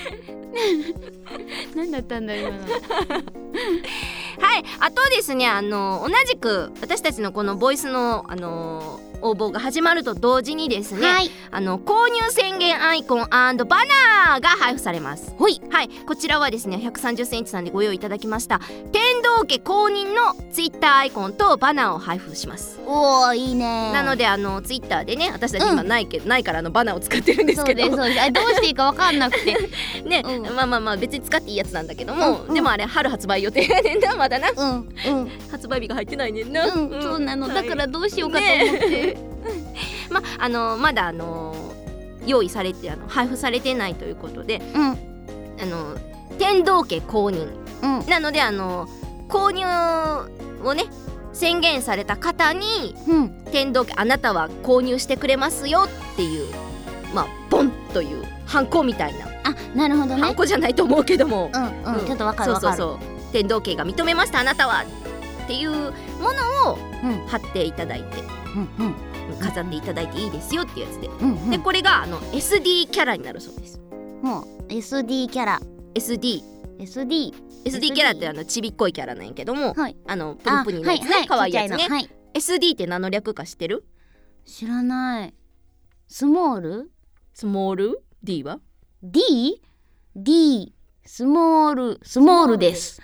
何だったんだ今の。 はい、あとですね、同じく私たちのこのボイスの応募が始まると同時にですね、 はい、 購入宣言アイコン&バナーが配布されます。 ほい、 はい、こちらはですね130センチさんでご用意いただきました天道家公認のツイッターアイコンとバナーを配布します。 おー、いいね。 なのでツイッターでね、私たち今ないからバナーを使ってるんですけど、 そうですどうしていいか分かんなくてね、まあ別に使っていいやつなんだけども、でもあれ春発売予定やねんな、まだな、発売日が入ってないねんな、 そうなの、だからどうしようかと思って、 まだ用意されて配布されてないということで、天道家公認、なので購入をね宣言された方に、天道家あなたは購入してくれますよっていうボンというハンコみたいな、 なるほどね、 ハンコじゃないと思うけども、 ちょっとわかるわかる、 そう天道家が認めましたあなたはっていうものを貼っていただいて、飾っていただいていいですよっていうやつで、でこれがSD キャラになるそうです。 SD キャラ、 SD キャラってちびっこいキャラなんやけども、プルプニのやつね、かわいいやつね。SD って何の略か知ってる？ 知らない。スモール D は D スモールです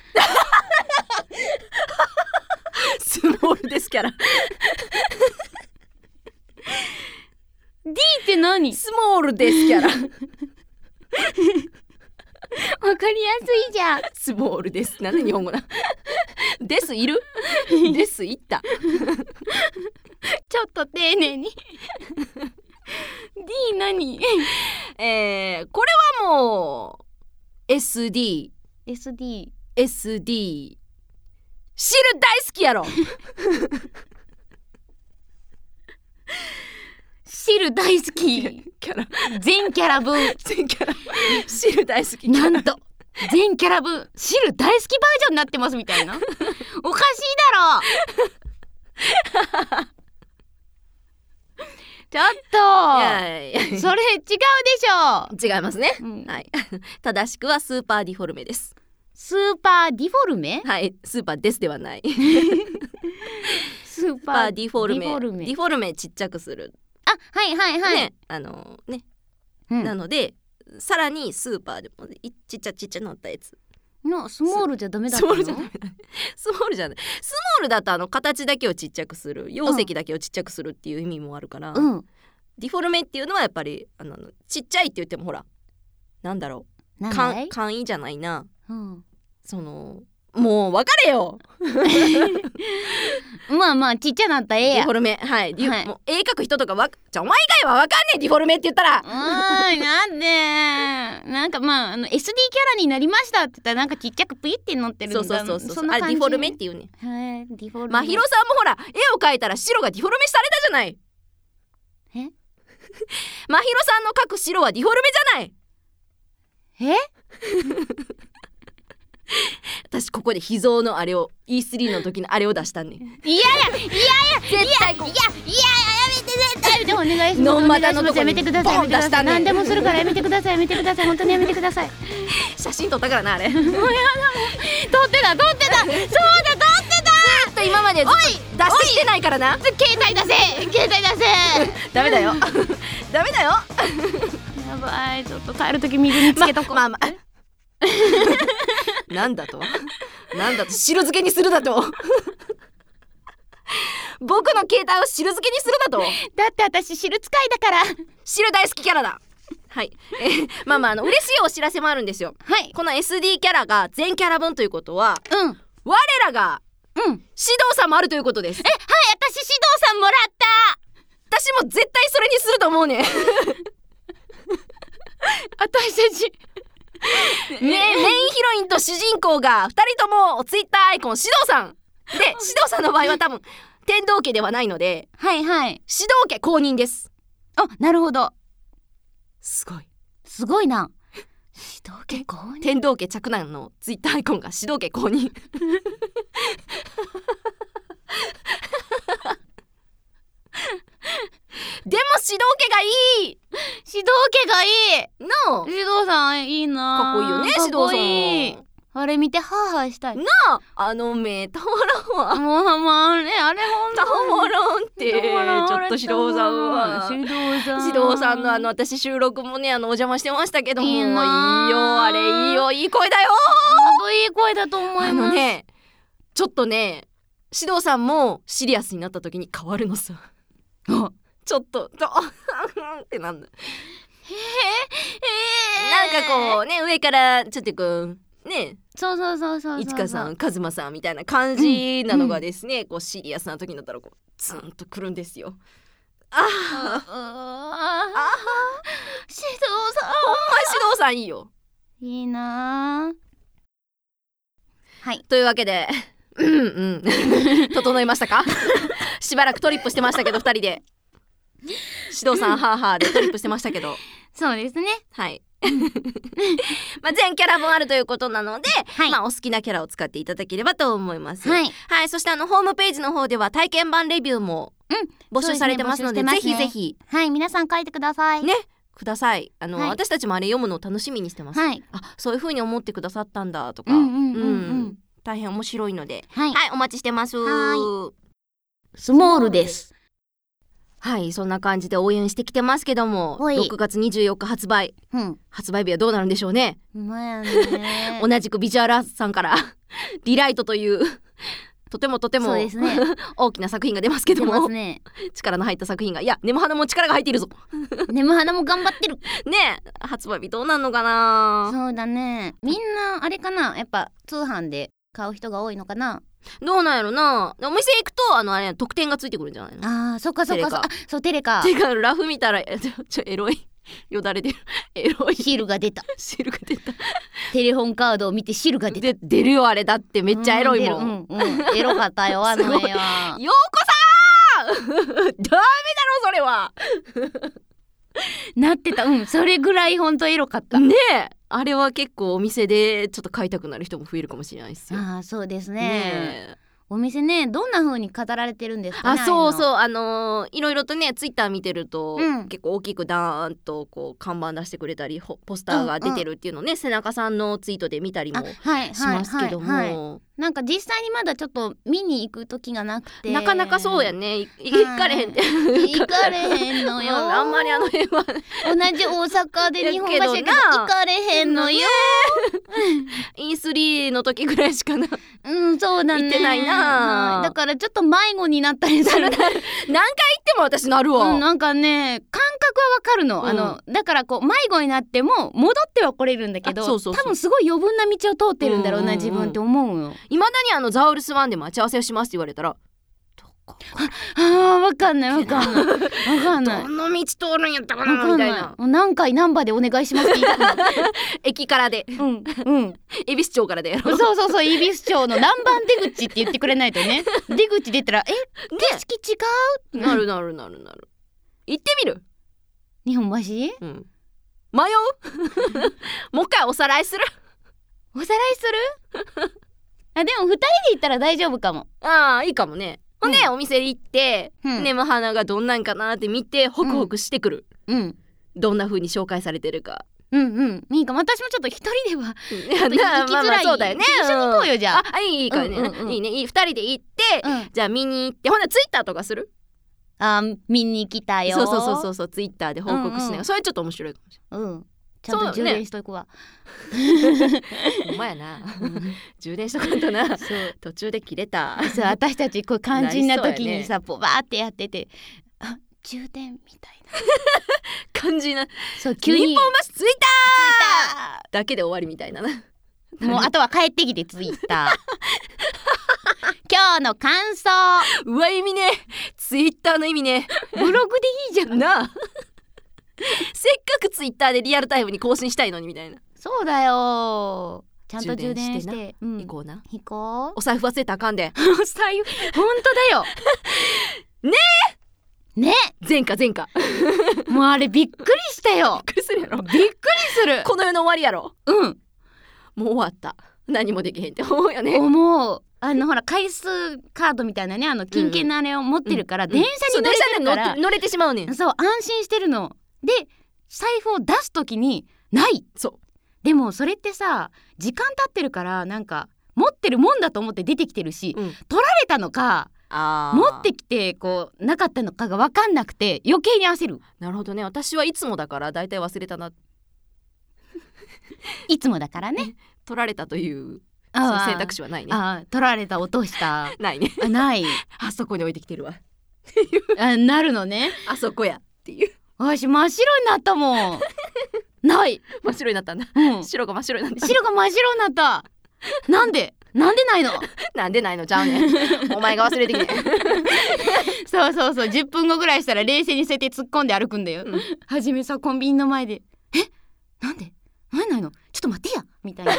スモールですキャラ D って何？ スモールですキャラわかりやすいじゃん。 スモールです。なんで日本語だですいるですいったちょっと丁寧にD 何？ これはもう SD 汁大好きやろ汁大好きキャラ全キャラ分汁大好きなんと全キャラ分汁大好きバージョンになってますみたいなおかしいだろちょっとそれ違うでしょ。 違いますね、はい、正しくはスーパーディフォルメです。 スーパーディフォルメ？ はい、スーパーですではないスーパーディフォルメちっちゃくする、 はいね、なのでさらにスーパーでもちっちゃ乗ったやつのスモールじゃダメだったの？ スモールじゃないスモールだと形だけをちっちゃくする、容積だけをちっちゃくするっていう意味もあるから、ディフォルメっていうのはやっぱりちっちゃいって言ってもほらなんだろう、簡易じゃないな、もう分かれよまあちっちゃなったらええやディフォルメ、はい、もう絵描く人とかお前以外は分かんねえディフォルメって言ったらなんでなんかSD キャラになりましたって言ったらなんかちっちゃくプイって乗ってるんだ。 そうあれディフォルメって言うね。 ディフォルメ。 まひろさんもほら絵を描いたら白がディフォルメされたじゃない。まひろさんの描く白はディフォルメじゃない。私ここで秘蔵のあれを E3 の時のあれを出したんねん。 いや絶対やめて絶対でもお願いします。ノンマダのとこにやめてください。何でもするからやめてください。本当にやめてください。 写真撮ったからなあれ。 もうやだもん。撮ってたそうだ撮ってた。ずっと今まで出してきてないからな。 携帯出せダメだよやばい、ちょっと帰る時水につけとこう。 なんだと汁漬けにするだと僕の携帯を汁漬けにするだと。 だって私汁使いだから汁大好きキャラだ。はい、嬉しいお知らせもあるんですよ。はい、この SD キャラが全キャラ分ということは、我らが指導さんもあるということです。 はい、私指導さんもらった。 私も絶対それにすると思うね私たちメインヒロインと主人公が2人ともツイッターアイコン指導さんで、指導さんの場合は多分天道家ではないので、指導家公認です。 なるほど、 すごいな。指導家公認、 天道家嫡男のツイッターアイコンが指導家公認でも指導家がいいの指導さんいいな。 こいい。あれ見てハーハーしたいなあ、目たまらんわ。 もうね、あれほんとたまらんってちょっと指導さんは指導さんの私収録もねお邪魔してましたけども、いいよ、 あれいいよ、いい声だよ。 ほんといい声だと思います。 ね、ちょっとね指導さんもシリアスになった時に変わるのさ。ちょっとってなんだ。なんかこうね、上からちょっとこうね、 そういちかさん、かずまさんみたいな感じなのがですね、こうシリアスな時になったらこうツンとくるんですよ。指導さん、指導さんいいよ。 いいな。はい、 というわけで整いましたか？しばらくトリップしてましたけど、2人で指導さんハーハーでトリップしてましたけどそうですね。 はいまあ全キャラ分あるということなので、 はい、 まあお好きなキャラを使っていただければと思います。 はい、 はい、そしてホームページの方では体験版レビューも募集されてますので、ぜひぜひ、 はい、皆さん書いてくださいね、ください。 はい、 私たちもあれ読むのを楽しみにしてます。 はい、 そういう風に思ってくださったんだとか、大変面白いので、はい、お待ちしてます。 スモールです。 はい、そんな感じで応援してきてますけども、6月24日発売、発売日はどうなるんでしょうね。同じくビジュアルさんからリライトというとてもそうですね大きな作品が出ますけども、力の入った作品が、いやネモハナも力が入っているぞネモハナも頑張ってるね。発売日どうなんのかな。 そうだね、みんなあれかな、やっぱ通販で買う人が多いのかな。 どうなんやろな。お店行くとあれ特典がついてくるんじゃないの。 そっか、そうテレカ。 てかラフ見たらエロいよだれ出る。エロい汁が出たテレホンカードを見て汁が出るよ。あれだってめっちゃエロいもん。 エロかったよあの絵は。 ようこさーダメだろそれはなってた。それぐらいほんとエロかったね。え、あれは結構お店でちょっと買いたくなる人も増えるかもしれないですよ。 そうですね。お店ね、どんな風に飾られてるんですかね。 そういろいろとねツイッター見てると、結構大きくダーンとこう看板出してくれたりポスターが出てるっていうのをね、背中さんのツイートで見たりもしますけども、 なんか実際にまだちょっと見に行く時がなくて、 なかなかそうやね、行かれへんって行かれへんのよあんまり辺は同じ大阪で日本橋やけど行かれへんのよ E3 の時ぐらいしかなそうだね、 行ってないな、 だからちょっと迷子になったりする何回行っても私なるわ、 なんかね感覚はわかるの、だからこう迷子になっても戻っては来れるんだけど、多分すごい余分な道を通ってるんだろうな、自分って思うよ。 いまだにザウルスワンで待ち合わせをしますって言われたらわかんないどの道通るんやったかなみたいな。 何回ナンバーでお願いしますって言いたくなる駅からで恵比寿町からでやろう。 そう恵比寿町の何番出口って言ってくれないとね出口出たら景色違うなる行ってみる。 日本橋、 迷うもう一回おさらいするでも2人で行ったら大丈夫かも。 いいかもね。ほんでお店行ってネモハナがどんなんかなって見てホクホクしてくる。どんな風に紹介されてるか。 いいかも。私もちょっと一人では行きづらい。 そうだよね。 一緒に行こうよじゃあ。 いいからね。いいね。2人で行ってじゃあ見に行って、ほんならツイッターとかする？ 見に来たよ。 そうツイッターで報告しない。それちょっと面白いかもしれない。 ちゃんと充電しといくわ。 ほんまやな。充電しとかんとな。途中で切れた。 私たちこう肝心な時にさバーってやってて、充電みたいな感じな。 急に日本橋着いただけで終わりみたいな。 もうあとは帰ってきて着いた。今日の感想。 意味ね。ツイッターの意味ね。 ブログでいいじゃんな。せっかくツイッターでリアルタイムに更新したいのにみたいな。 そうだよ。ちゃんと充電して行こうな。 お財布忘れたらあかんで。 お財布本当だよね前科もうあれびっくりしたよ。 びっくりするやろ。 びっくりする。 この世の終わりやろ。もう終わった、何もできへんって思うよね。 思う。ほら回数カードみたいなね、金券のあれを持ってるから、電車に乗れてるから乗れてしまうねん。 そう安心してるので、財布を出すときにない。 でもそれってさ時間経ってるからなんか持ってるもんだと思って出てきてるし、取られたのか持ってきてこうなかったのかが分かんなくて余計に焦る。 なるほどね。私はいつもだからだいたい忘れたな。 いつもだからね。 取られたというその選択肢はないね。 取られた落としたないね。 ない。 あそこに置いてきてるわなるのね。 あそこやっていう。 私真っ白になったもんない真っ白になったんだ、白が真っ白になった。 白が真っ白になった。なんでないのなんでないのちゃうねんお前が忘れてきてそう10分後ぐらいしたら冷静にそうやって突っ込んで歩くんだよ、はじめさコンビニの前でなんでないのちょっと待ってやみたいな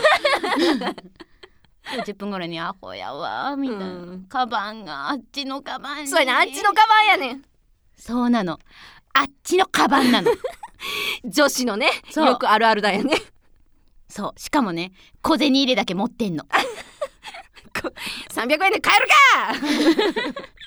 10分ぐらいにアホやわみたいな、カバンがあっちのカバンに。 そうやな、あっちのカバンやねん。 そうなの、あっちのカバンなの女子のねよくあるあるだよね。 そうしかもね小銭入れだけ持ってんの 300円で買えるか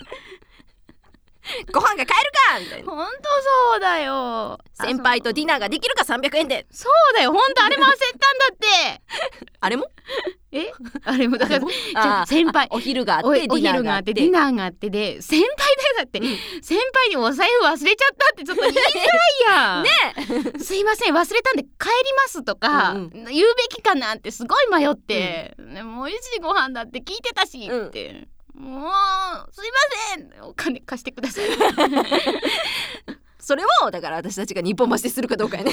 ご飯が買えるかみたいな。 ほんとそうだよ。 先輩とディナーができるか300円で。 そうだよほんとあれも焦ったんだってあれもあれもだから先輩お昼があってお昼があってディナーがあってで先輩だよ。だって、先輩にお財布忘れちゃったってちょっと言いづらいやんねすいません忘れたんで帰りますとか、言うべきかなってすごい迷って、もう1時ご飯だって聞いてたしって、もうすいませんお金貸してくださいそれをだから私たちが日本橋でするかどうかやね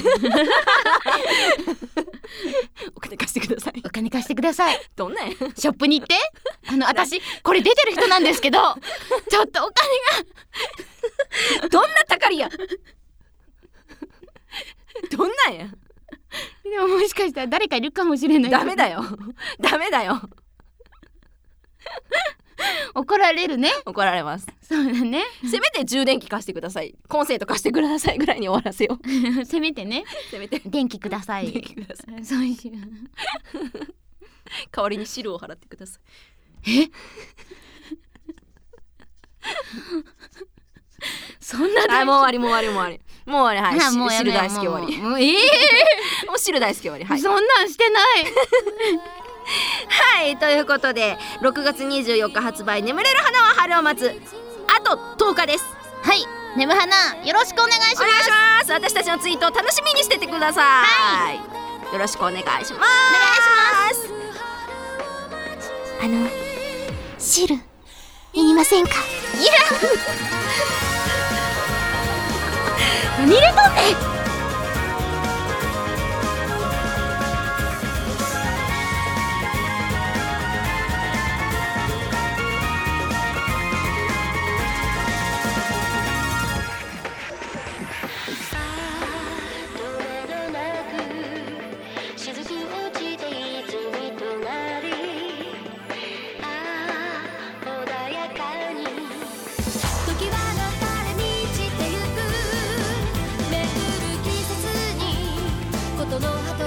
お金貸してください。 お金貸してください。 どんなんやショップに行って私これ出てる人なんですけどちょっとお金がどんなたかりやどんなんや。 でももしかしたら誰かいるかもしれない。 ダメだよダメだよ怒られるね。 怒られます。 そうだね。 せめて充電器貸してください、コンセント貸してくださいぐらいに終わらせようせめてね。 せめて電気ください。 電気ください。 そういう代わりに汁を払ってください。 そんなもう終わりはい汁大好き終わりもう汁大好き終わり、はい、 そんなんしてないはいということで6月24日発売眠れる花は春を待つあと10日です。 はい眠花よろしくお願いします。 お願いします。私たちのツイートを楽しみにしててください。はい、よろしくお願いします。お願いします。汁いりませんか。いら何入れとんねん。 ことの